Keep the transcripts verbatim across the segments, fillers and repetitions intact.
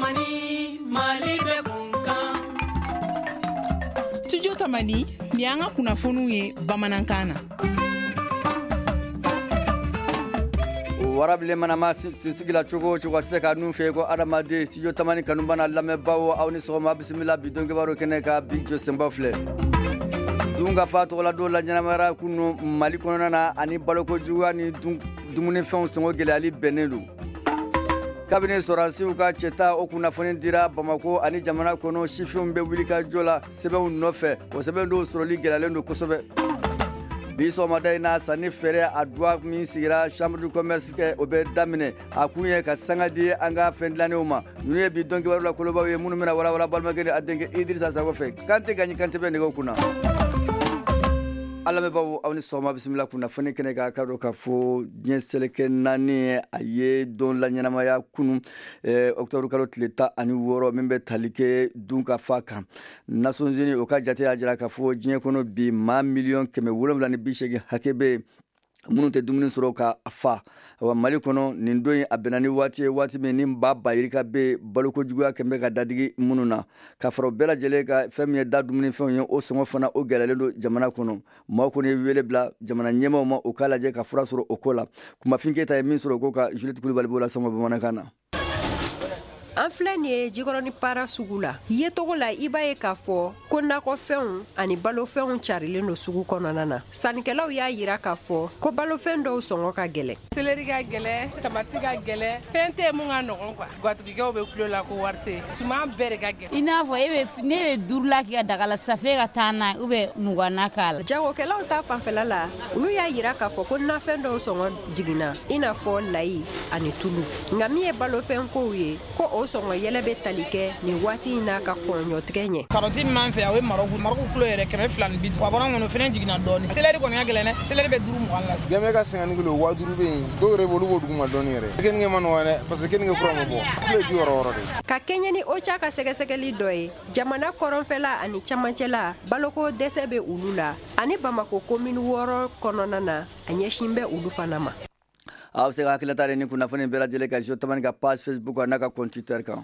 Tamani Mali be kunkan. Studio Tamani ni an ka kunnafoniw ye bamanankan na. Warabile manama sigila cogo cogo tse ka nun fe ko adamade Studio Tamani kanubana lamɛbaaw aw ni sɔgɔma bisimila bi don kebaro kɛnɛ ka bi Josemba filɛ. Dunga fatu la do la ɲanamara kunu Mali kɔnɔna na ani baloko juguya ni dumuni fɛnw sɔngɔ gɛlɛyali bɛnnen don. Kabini sɔrɔsiw ka cɛta o kunnafoni dira Bamako ani jamana kɔnɔ sifinw bɛ wuli ka jɔ la sɛbɛnw nɔfɛ o sɛbɛn dɔw sɔrɔli gɛlɛyalen don kosɛbɛ. Bi sɔgɔmada in na sanni feere a duwa min sigira chambre du commerce kɛ o bɛ daminɛ a kun ye ka sanga di an ka fɛn dilannenw ma ninnu ye bi dɔn kibaru la kolobaw ye minnu bɛna walawala balimakɛ ni a denkɛ Idirisa Sakɔ fɛ Kante Gaɲi Kante bɛ nɛgɛw kunna. Alamɛbaaw aw ni sɔgɔma bisimila kunnafoni kɛnɛ ka ka dɔ ka fɔ diɲɛ seleke naani a ye don la ɲɛnamaya kunu octobre kalo tile tan ani wɔɔrɔ min bɛ tali kɛ dun ka fa kan Nations Unies o ka jate y'a jira ka fɔ diɲɛ kɔnɔ bi maa miliyɔn kɛmɛ wolonwula ni bi seegin hakɛ bɛ minnu tɛ dumuni sɔrɔ ka fa wa Mali kɔnɔ nin don in a bɛnna ni waati ye waati min ni ba bayirika bɛ balokojuguya kɛmɛ ka dadigi minnu na ka fara bɛɛ lajɛlen ka fɛn min ye da dumuni fɛnw ye o sɔngɔ fana o gɛlɛyalen don jamana kɔnɔ maaw kɔni ye wele bila jamana ɲɛmaaw ma o k'a lajɛ ka fura sɔrɔ o ko la Kumafin Keyita ye min sɔrɔ o ko ka Juliette Kulibali b'o la sɔngɔ bamanankan na. An filɛ nin ye Jikɔrɔni para sugu la ye togo la i b'a ye k'a fɔ ko nakɔfɛnw ani balofɛnw carilen don sugu kɔnɔna na sannikɛlaw y'a yira k'a fɔ ko balofɛn dɔw sɔngɔ ka gɛlɛ seleri ka gɛlɛ tamati ka gɛlɛ fɛn tɛ mun ka nɔgɔn quoi gatigikɛw bɛ kulo la ko wari tɛ suman bɛɛ de ka gɛlɛ i n'a fɔ e bɛ ne bɛ duuru la k'i ka daga la safe ka taa n'a ou bien muganna k'a la jagokɛlaw ta fanfɛla la olu y'a yira k'a fɔ ko nafɛn dɔw sɔngɔ jiginna i n'a fɔ layi ani tulu nka min ye balofɛn kow ye ko o sɔngɔ yɛlɛ bɛ tali kɛ nin waati in n'a ka kɔɲɔtigɛ ɲɛ karɔti min m'an fɛ o ye Maroc Maroc kulo yɛrɛ kɛmɛ fila ni bi duuru wabara kɔnɔ fɛnɛ jiginna dɔɔni seleri kɔni ka gɛlɛn dɛ seleri bɛ duuru mugan la gɛmɛ ka cinquante kilo wa duuru bɛ yen dɔw yɛrɛ b'olu b'o duguma dɔɔni yɛrɛ kenige ma nɔgɔn dɛ parce que kenige fura ma bɔ kilo bi wɔɔrɔ wɔɔrɔ de ka kɛɲɛ ni OCHA ka sɛgɛsɛgɛli dɔ ye jamana kɔrɔnfɛla ani camancɛla baloko dɛsɛ bɛ olu la ani Bamako commune wɔɔrɔ kɔnɔna na a ɲɛsin bɛ olu fana ma. Aw se ka hakilita ni kunnafoni bɛɛ lajɛlen ka Studio Tamani ka page Facebook n'a ka compte Twitter kan.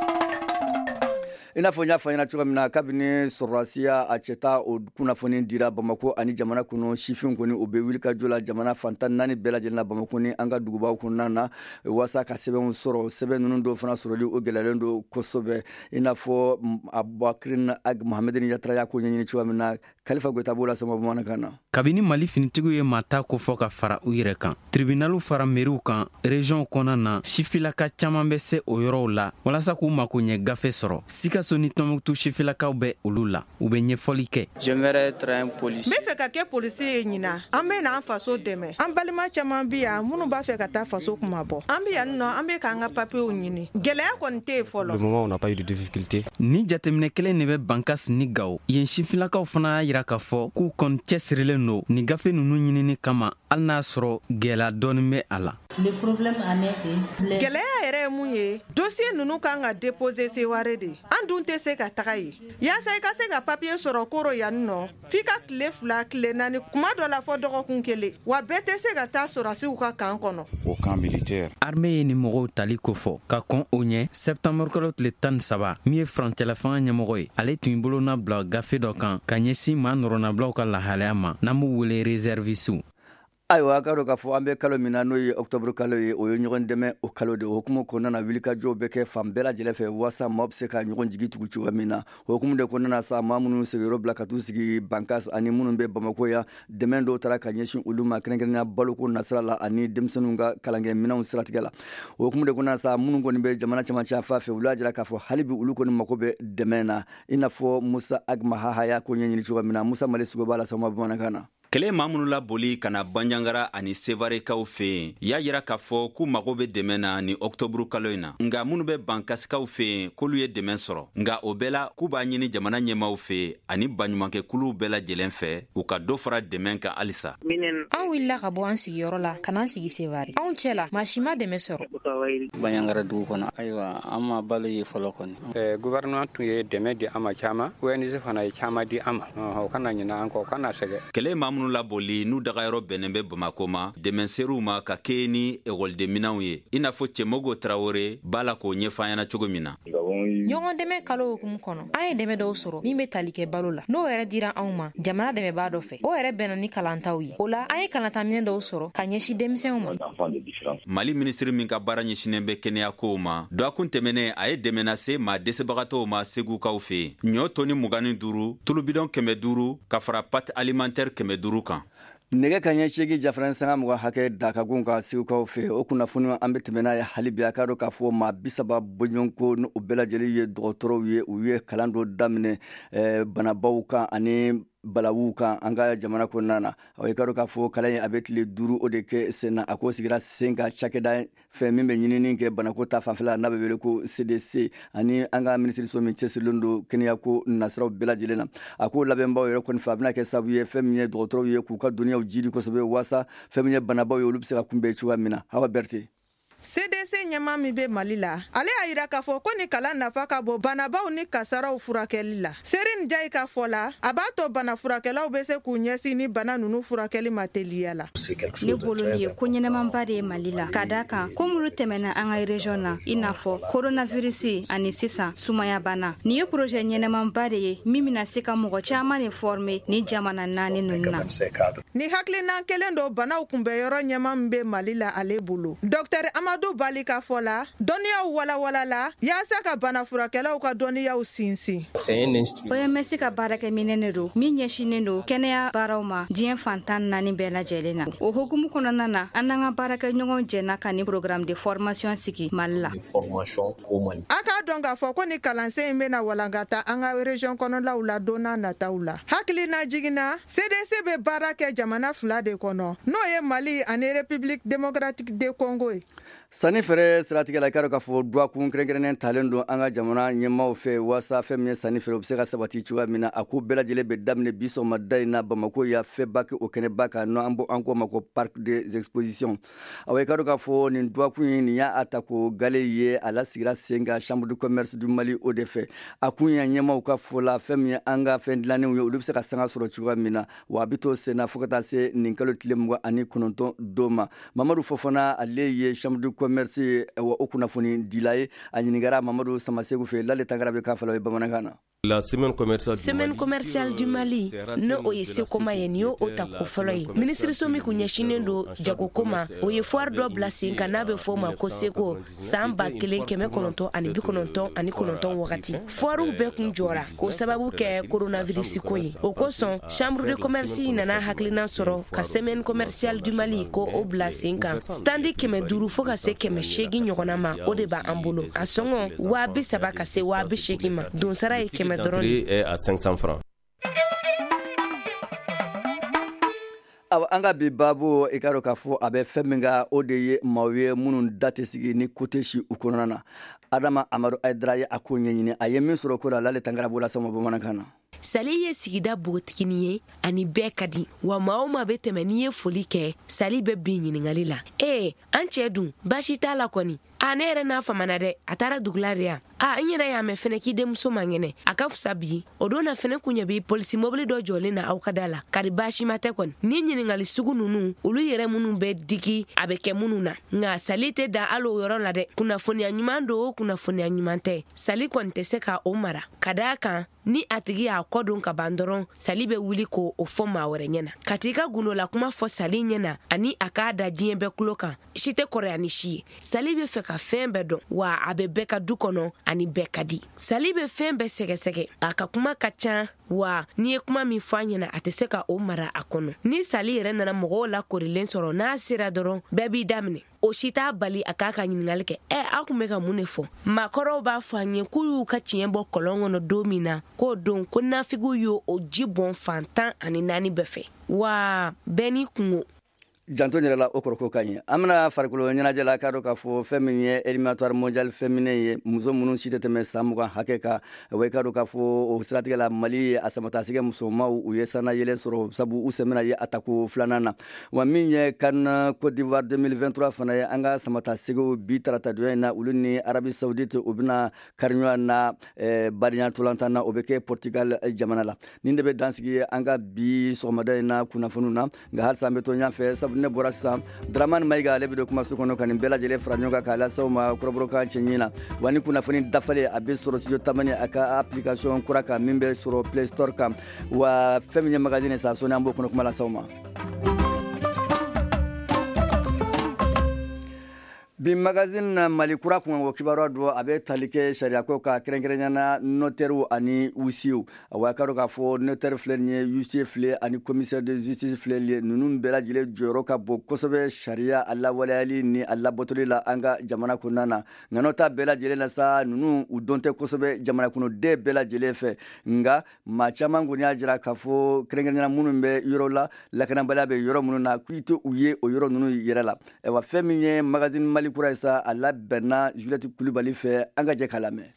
I n'a fɔ n y'a fɔ ɲɛna cogo min na kabini sɔrɔdasiya a cɛta o kunnafoni dira Bamako ani jamana kɔnɔ sifinw kɔni o bɛ wuli ka jɔ la jamana fantan naani bɛɛ lajɛlen na Bamako ni an ka dugubaw kɔnɔna na walasa ka sɛbɛnw sɔrɔ sɛbɛn ninnu dɔw fana sɔrɔli o gɛlɛyalen don kosɛbɛ i n'a fɔ Abubakar Ag Mohamed Yatara y'a ko ɲɛɲini cogo min na Kalifa Goyita b'o la sɔngɔ bamanankan na. Kabini Mali finitigiw ye maa ta kofɔ ka fara u yɛrɛ kan tribunalu fara meriw kan région kɔnɔna na sifilaka caman bɛ se o yɔrɔw la walasa k'u mako ɲɛ gafe sɔrɔ Sikaso ni Tɔnbukutu sifilakaw bɛ olu la u bɛ ɲɛfɔli kɛ. J'aimerais être un policier. N bɛ fɛ ka kɛ polisi ye ɲina an bɛ na an faso dɛmɛ an balima caman bi yan minnu b'a fɛ ka taa faso kuma bɔ an bɛ yan nɔ an bɛ k'an ka papiyew ɲini gɛlɛya kɔni tɛ yen fɔlɔ. Le moment on n'a pas eu de difficulté. Ni jateminɛ kelen de bɛ Bankas ni Gao yen sifilakaw fana y'a yira k'a fɔ k'u kɔni cɛsirilen don ni gafe ninnu ɲinini kama hali n'a sɔrɔ gɛlɛya dɔɔni bɛ a la. Le problème en est que gɛlɛya yɛrɛ ye mun ye dossier ninnu kan ka déposer Seware de an dun tɛ se ka taga ye yaasa i ka se ka papier sɔrɔ koro yan nɔ f'i ka tile fila tile naani kuma dɔ la fɔ dɔgɔkun kelen wa bɛɛ tɛ se ka taa sɔrɔsiw ka kan kɔnɔ. Au camp militaire. Armée ye ni mɔgɔw tali ko fɔ ka kɔn o ɲɛ septembre kalo tile tan ni saba min ye furancɛla fanga ɲɛmɔgɔ ye ale tun y'i bolo nabila gafe dɔ kan ka ɲɛsin maa nɔrɔnabilaw ka lahalaya ma n'an b'u wele réservisiw. Ayiwa ka dɔ k'a fɔ an bɛ kalo min na n'o ye octobre kalo ye o ye ɲɔgɔn dɛmɛ o kalo de o hukumu kɔnɔna na wulikajɔw bɛ kɛ fan bɛɛ lajɛlen fɛ walasa maaw bɛ se ka ɲɔgɔn jigi tugu cogoya min na o hukumu de kɔnɔna na sa maa minnu sigiyɔrɔ bila ka t'u sigi Bankas ani minnu bɛ Bamako yan dɛmɛ dɔw taara ka ɲɛsin olu ma kɛrɛnkɛrɛnnenya baloko nasira la ani denmisɛnninw ka kalankɛminɛnw siratigɛ la o hukumu de kɔnɔna na sa minnu kɔni bɛ jamana camancɛ fa fɛ olu y'a jira k'a fɔ hali bi olu kɔni mako bɛ dɛmɛ na i n'a fɔ Musa Agmahaha y'a ko ɲɛɲini cogoya min na Musa Mali Sugo b'a la sɔgɔma bamanankan na. Kɛlɛ maa minnu laboli ka na Banjangara ani Sevarekaw fɛ yen y'a yira k'a fɔ k'u mago bɛ dɛmɛ na ni octobre kalo in na nka minnu bɛ Bankasikaw fɛ yen k'olu ye dɛmɛ sɔrɔ nka o bɛɛ la k'u b'a ɲini jamana ɲɛmaaw fɛ ani baɲumankɛkuluw bɛɛ lajɛlen fɛ u ka dɔ fara dɛmɛ kan halisa. An wulila ka bɔ an sigiyɔrɔ la ka n'an sigi Sevare anw cɛ la maa si ma dɛmɛ sɔrɔ. Banjangara dugu kɔnɔ ayiwa an ma balo ye fɔlɔ kɔni. ɛɛ gouvernement tun ye dɛmɛ di an ma caman O N G fana ye caman di an ma o kana ɲinɛ an kɔ o kana sɛgɛ. Kɛlɛ maa minnu laboli n'u dagayɔrɔ bɛnnen bɛ Bamako ma dɛmɛnseriw ma ka kɛ ni ekɔlidenminɛnw ye i n'a fɔ Cɛmogo Tarawore b'a la k'o ɲɛfɔ an ɲɛna cogo min na. ɲɔgɔn dɛmɛ kalo hukumu kɔnɔ an ye dɛmɛ dɔw sɔrɔ min bɛ tali kɛ balo la n'o yɛrɛ dira anw ma jamana dɛmɛbaa dɔ fɛ o yɛrɛ bɛnna ni kalantaw ye o la an ye kalantaminɛ dɔw sɔrɔ ka ɲɛsin denmisɛnw ma. Mali minisiri min ka baara ɲɛsinen bɛ kɛnɛya kow ma dɔgɔkun tɛmɛnen a ye dɛmɛ lase maa dɛsɛbagatɔw ma segukaw fɛ ɲɔ toni mugan ni duuru tulubidɔn kɛmɛ duuru ka fara pate alimentaire kɛmɛ duuru kan. nɛgɛ ka ɲɛ seegi jafaran sanga mugan hakɛ dakagun ka segukaw fɛ o kunnafoni an bɛ tɛmɛ n'a ye hali bi a k'a dɔn k'a fɔ maa bisaba bɔɲɔgɔnko ni u bɛɛ lajɛlen ye dɔgɔtɔrɔw ye u ye kalan dɔ daminɛ banabaw kan ani balawu kan an ka jamana kɔnɔna na o ye ka dɔn k'a fɔ kalan ye a bɛ tile duuru o de kɛ sen na a ko sigira sen ka cakɛda fɛn min bɛ ɲinini kɛ banako ta fanfɛla n'a bɛ wele ko C D C ani an ka minisiriso min cɛsirilen don kɛnɛyako nasiraw bɛɛ lajɛlen na a ko labɛnbaw yɛrɛ kɔni fɛ a bɛna kɛ sababu ye fɛn min ye dɔgɔtɔrɔw ye k'u ka dɔnniyaw jidi kosɛbɛ waasa fɛn min ye banabaw ye olu bɛ se ka kunbɛn cogoya min na. Hawa Berete. C D C ɲɛma min bɛ Mali la ale y'a yira k'a fɔ ko ni kalan nafa ka bon banabaw ni kasaraw furakɛli la. Serin Jayi ka fɔ la a b'a to bana furakɛlaw bɛ se k'u ɲɛsin ni bana ninnu furakɛli ma teliya la. Ne bolo nin ye ko ɲɛnɛmanba de ye Mali la ka da kan ko minnu tɛmɛna an ka région na i n'a fɔ coronavirus ani sisan sumaya bana. Nin ye projet ɲɛnɛmanba de ye min bɛna se ka mɔgɔ caman de former ni jamana naani ninnu na. Ni hakilina kelen do banaw kunbɛyɔrɔ ɲɛma min bɛ Mali la ale bolo. Docteur Amadou Bali ka fɔ la dɔnniyaw walawala la yaasa ka bana furakɛlaw ka dɔnniyaw sinsin. O M S ka baarakɛminɛ de don min ɲɛsinnen don kɛnɛya baaraw ma diɲɛ fantan naani bɛɛ lajɛlen na. O hukumu kɔnɔna na an n'an ka baarakɛɲɔgɔn jɛna ka ni programme de formation sigi Mali la. A k'a dɔn k'a fɔ ko ni kalansen in bɛna walankata an ka région kɔnɔlaw la don n'a nataw la. Hakilina jiginna C D C bɛ baara kɛ jamana fila de kɔnɔ n'o ye Mali ani République démocratique du Congo ye. Sani fɛrɛ siratigɛ la i k'a dɔn k'a fɔ duwakun kɛrɛnkɛrɛnnen talen don an ka jamana ɲɛmaaw fɛ waasa fɛn min ye sanni feere o bɛ se ka sabati cogoya min na a ko bɛɛ lajɛlen bɛ daminɛ bi sɔgɔmada in na Bamako y'a fɛba kɛ o kɛnɛba kan n'o an bɔ an k'o ma ko parc des expositions awɔ i k'a dɔn k'a fɔ nin duwakun in nin y'a ta ko gale ye a lasigira sen kan chambre de commerce du Mali o de fɛ a kun ye ɲɛmaaw ka fɔ la fɛn min ye an ka fɛn dilannenw ye olu bɛ se ka sanga sɔrɔ cogoya min na wa a bɛ to sen na fo ka taa se nin kalo tile mugan ani kɔnɔntɔn don ma Mamadu Fofana ale ye chambre de commerce wa o kunnafoni dila ye a ɲinigara Mamadu Samasegu fɛ Lale Tangara bɛ kan fɛ la o ye bamanankan na. La semaine commerciale du semaine Mali, commerciale du Mali ne o ye sekoma ye ni o ta ko fɔlɔ ye minisiriso min kun ɲɛsinen don jagoko ma o ye foire dɔ bila sen kan n'a bɛ fɔ o ma ko seko san ba kelen kɛmɛ kɔnɔntɔn ani bi kɔnɔntɔn ani kɔnɔntɔn wagati foirew bɛɛ kun jɔra k'o sababu kɛ coronavirus ko ye o kosɔn chambre de commerce nana hakilina sɔrɔ ka semaine commerciale du Mali ko o bila sen kan standi kɛmɛ duuru fo ka se kɛmɛ seegin ɲɔgɔnna ma o de b'an bolo a sɔngɔ waa bi saba ka se waa bi seegin ma donsara ye kɛmɛ l'entrée est à cinq cents francs. aw an ka bi baabu i ka dɔn k'a fɔ a bɛ fɛn min ka o de ye maaw ye minnu da tɛ sigi ni ko tɛ si u kɔnɔna na Adama Amadu Aidara ye a ko ɲɛɲini a ye min sɔrɔ ko la Lale Tangara b'o las'an ma bamanankan na. Sali ye sigida bogotigini ye ani bɛɛ ka di wa maa o maa bɛ tɛmɛ n'i ye foli kɛ Sali bɛ bin ɲiningali la ee an cɛ dun baasi t'a la kɔni a ne yɛrɛ n'a famana dɛ a taara dugula de yan a n yɛrɛ y'a mɛn fɛnɛ k'i denmuso man kɛnɛ a ka fisa bi o don na fɛnɛ kun ɲɛ bi polisi mobili dɔ jɔlen na aw ka da la kari baasi ma tɛ kɔni ni ɲiningali sugu ninnu olu yɛrɛ minnu bɛ digi a bɛ kɛ minnu na nka Sali tɛ da hali o yɔrɔ la dɛ kunnafoniya ɲuman don o kunnafoniya ɲuman tɛ Sali kɔni tɛ se ka o mara ka d'a kan ni a tigi y'a kɔ don ka ban dɔrɔn Sali bɛ wuli k'o fɔ maa wɛrɛ ɲɛna ka t'i ka gundola kuma fɔ Sali ɲɛna ani a k'a da diɲɛ bɛɛ kulo kan si tɛ kɔrɔya ni si ye Sali bɛ fɛ ka fɛn bɛɛ dɔn wa a bɛ bɛɛ ka du kɔnɔ ani bɛɛ ka di Sali bɛ fɛn bɛɛ sɛgɛsɛgɛ a ka kuma ka ca wa n'i ye kuma min fɔ a ɲɛna a tɛ se ka o mara a kɔnɔ ni Sali yɛrɛ nana mɔgɔw la korilen sɔrɔ n'a sera dɔrɔn bɛɛ b'i daminɛ o si t'a bali a k'a ka ɲiningali kɛ ɛ aw kun bɛ ka mun de fɔ maakɔrɔw b'a fɔ an ye k'u y'u ka tiɲɛ bɔ kɔlɔn kɔnɔ don min na k'o don ko nafigiw y'o o ji bɔn fantan ani naani bɛɛ fɛ wa bɛɛ n'i kungo. janto yɛrɛ la o kɔrɔ ko ka ɲɛ an bena farikolo ɲɛnajɛ la k'a dɔ k'a fɔ fɛn min ye éliminatoire mondial féminin ye muso minnu si tɛ tɛmɛ san mugan hakɛ kan wa i k'a dɔ k'a fɔ o siratigɛ la mali a samatasigɛ musomaw u ye sana yɛlɛ sɔrɔ sabu u sɛmɛna ye atako filanan na wa min ye kan Côte d'Ivoire deux mille vingt-trois fana ye an ka samatasegiw bi tarata donya in na olu ni Arabie Saoudite u bena kariɲɔgɔn na eh, badenya tolantan na o be kɛ Portugal jamana la nin de be dansigi an ka bi sɔgɔmada in na kunnafoniw na nka halisa an be to ɲafɛ sabu ne bɔra sisan Dramane Mayiga ale be don kumaso kɔnɔ ka nin bɛɛ lajɛlen fara ɲɔgɔn kan k'a lasaw ma kɔrɔbɔrɔkan cɛɲi na wa ni kunnafoni dafalen a be sɔrɔ studio tamani a ka application kura kan min be sɔrɔ Play Store kan wa fɛn min ye magazine sa sɔni an b'o kɔnɔ kuma lasaw ma bi magazine na Mali kura kun o kibaruya do a be tali kɛ sariya ko ka kɛrɛnkɛrɛnyana notaire ani huissier wa ka dɔ k'a fɔ notaire filɛ nin ye huissier filɛ ani commissaire de justice filɛ nin ye ninnu bɛɛ lajɛlen jɔyɔrɔ ka bon kosɛbɛ sariya a lawaleyali ni a labɔtɔli la an ka jamana kɔnɔna na nka n'o ta bɛɛ lajɛlen la sa ninnu u dɔn tɛ kosɛbɛ jamana kɔnɔden bɛɛ lajɛlen fɛ nka maa caman kɔni y'a jira k'a fɔ kɛrɛnkɛrɛnyana minnu bɛ yɔrɔ la lakanabaliya bɛ yɔrɔ minnu na k'i tɛ u ye o yɔrɔ ninnu yɛrɛ la wa fɛn min ye magazine Mali kura ye sa a labɛnna Juliette Kulibali fɛ an ka jɛ k'a lamɛn.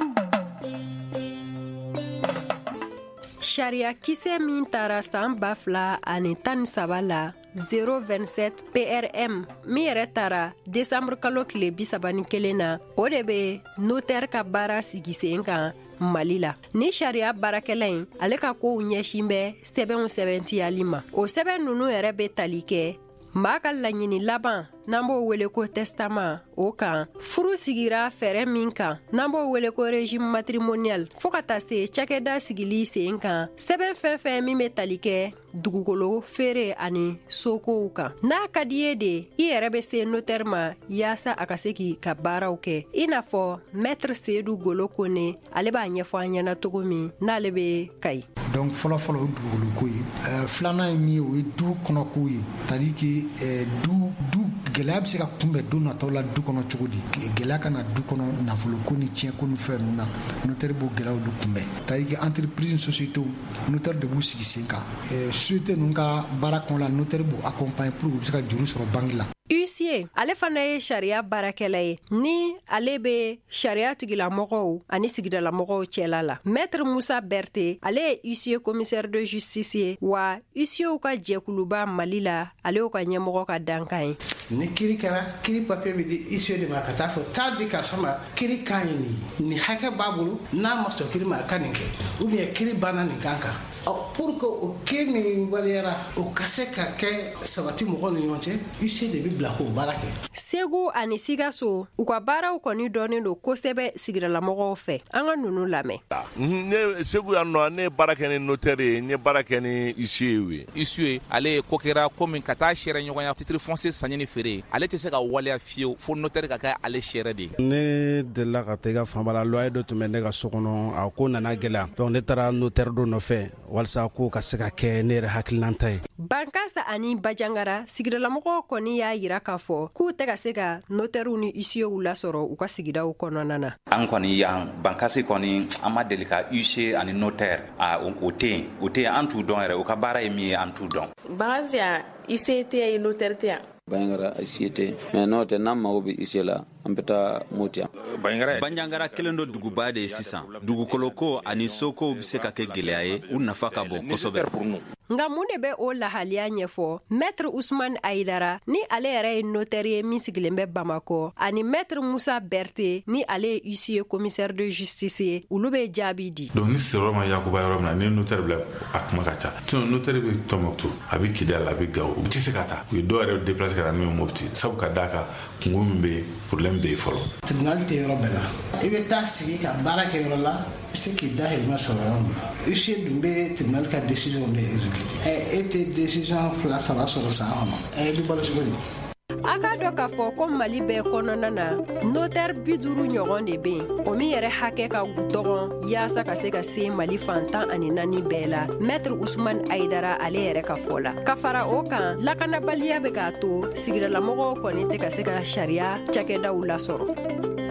Sariya kisɛ min taara san ba fila ani tan ni saba la zero vingt-sept P R M min yɛrɛ taara desanburu kalo tile bisaba ni kelen na o de be notaire ka baara sigi sen kan Mali la. Ni sariya baarakɛla in ale ka kow ɲɛsin bɛ sɛbɛnw sɛbɛntiyali ma o sɛbɛn nunu yɛrɛ be tali kɛ maa ka laɲini laban n'an b'o wele ko testament o kan furu sigira fɛɛrɛ min kan n'an b'o wele ko régime matrimonial fɔɔ ka taa se cakɛda sigili sen kan sɛbɛn fɛn fɛn min be tali kɛ dugukolo feere ani sokow kan n'a ka di ye de i yɛrɛ be se notaire ma yaasa a ka se k'i ka baaraw kɛ i n'a fɔ maître Seydou Golo Kone ale b'a ɲɛfɔ an ɲɛna cogo min n'ale be kayi donc fɔlɔfɔlɔ o dugukolo ko ye euh, filanan ye min ye o ye du kɔnɔko ye c'est-à-dire que euh, du du gɛlɛya bɛ se ka kunbɛn don nataw la du kɔnɔ cogo di gɛlɛya kana du kɔnɔ nafolo ko ni tiɲɛ ko ni fɛn ninnu na notaire b'o gɛlɛyaw de kunbɛn c'est-à-dire que entreprise ni société notaire de b'u sigi sen kan société ninnu ka baara kɔnɔ la notaire b'u accompagner pour que u bɛ se ka juru sɔrɔ banque la. Huissier ale fana ye sariya baarakɛla ye ni ale be sariya tigilamɔgɔw ani sigidalamɔgɔw cɛla la maître Musa Berté ale ye huissier commissaire de justice ye wa huissierw ka jɛkuluba Mali la ale y'o ka ɲɛmɔgɔ ka dankan ye ni kiri kɛra kiri papier bɛ di huissier de ma ka taa fɔ taa di karisa ma kiri kan ye nin nin hakɛ b'a bolo n'a ma sɔn kiri ma a ka nin kɛ ou bien kiri banna nin kan kan pour que o kiri min waliyara o ka se ka kɛ sabati mɔgɔw ni ɲɔgɔn cɛ huissier de bɛ bila k'o baara kɛ. Segu ani Sikaso u ka baaraw kɔni dɔnnen don kosɛbɛ sigidalamɔgɔw fɛ an ka nunu lamɛn. Ne Segu yan nɔ ne baara kɛ ni notaire ye ne baara kɛ ni huissier ye. Huissier ale ko kɛra ko min ka taa sɛrɛ ɲɔgɔnya titre foncier sanni ni feere ale tɛ se ka waleya fiyewu fo notaire ka kɛ ale sɛrɛ de. Ne delila ka taa i ka fanba la loyer dɔ tun bɛ ne ka so kɔnɔ a ko nana gɛlɛya donc ne taara notaire dɔ nɔfɛ walasa ko ka se ka kɛ ne yɛrɛ hakilinata ye. Bankasa ani Bajangara sigidalamɔgɔw kɔni y'a yira k'a fɔ k'u tɛ ka se ka notaire ni huissier lasɔrɔ u ka sigidaw kɔnɔna na. An kɔni yan Bankasi kɔni an ma deli ka huissier ani notaire a o tɛ yen o tɛ yen an t'u dɔn yɛrɛ u ka baara ye min ye an t'u dɔn. Bankasi yan huissier tɛ yen notaire tɛ yan. Bajangara huissier tɛ mais n'o tɛ n'an mago bɛ huissier la an bɛ taa Moti. Banjangara kelen do duguba de ye sisan dugukoloko ani sokow bɛ se ka kɛ gɛlɛya ye u nafa ka bon kosɛbɛ. Nga mun de bɛ o lahaliya ɲɛfɔ maître Ousmane Aïdara ni ale yɛrɛ ye notaire ye min sigilen bɛ Bamako ani maître Musa Berté ni ale ye huissier commissaire de justice ye olu bɛ jaabi di. Donc ni sera ma Yakuba yɔrɔ min na ni notaire bila a kuma ka ca sinon notaire bɛ Tɔnbukutu a bɛ Kidali a bɛ Gawo u tɛ se ka taa u ye dɔw yɛrɛ déplacer ka na n'u ye Mopti sabu ka d'a kan kungo min bɛ problème bɛ yen fɔlɔ. Tribunal tɛ yɔrɔ bɛɛ la i bɛ taa sigi ka baara kɛ yɔrɔ la i se k'i da hirimɛ sɔrɔ yɔrɔ min na huissier dun bɛ tribunal ka décision de exécuter ɛ e tɛ décision fila saba sɔrɔ san kɔnɔ ɛ i bɛ balo cogo di. A ka dɔ k'a fɔ ko Mali bɛɛ kɔnɔna na notaire bi duuru ɲɔgɔn de bɛ yen o min yɛrɛ hakɛ ka dɔgɔn yaasa ka se ka se Mali fantan ani naani bɛɛ la maître Ousmane Aïdara ale yɛrɛ ka fɔ la ka fara o kan lakanabaliya bɛ k'a to sigidalamɔgɔw kɔni tɛ ka se ka sariya cakɛdaw lasɔrɔ.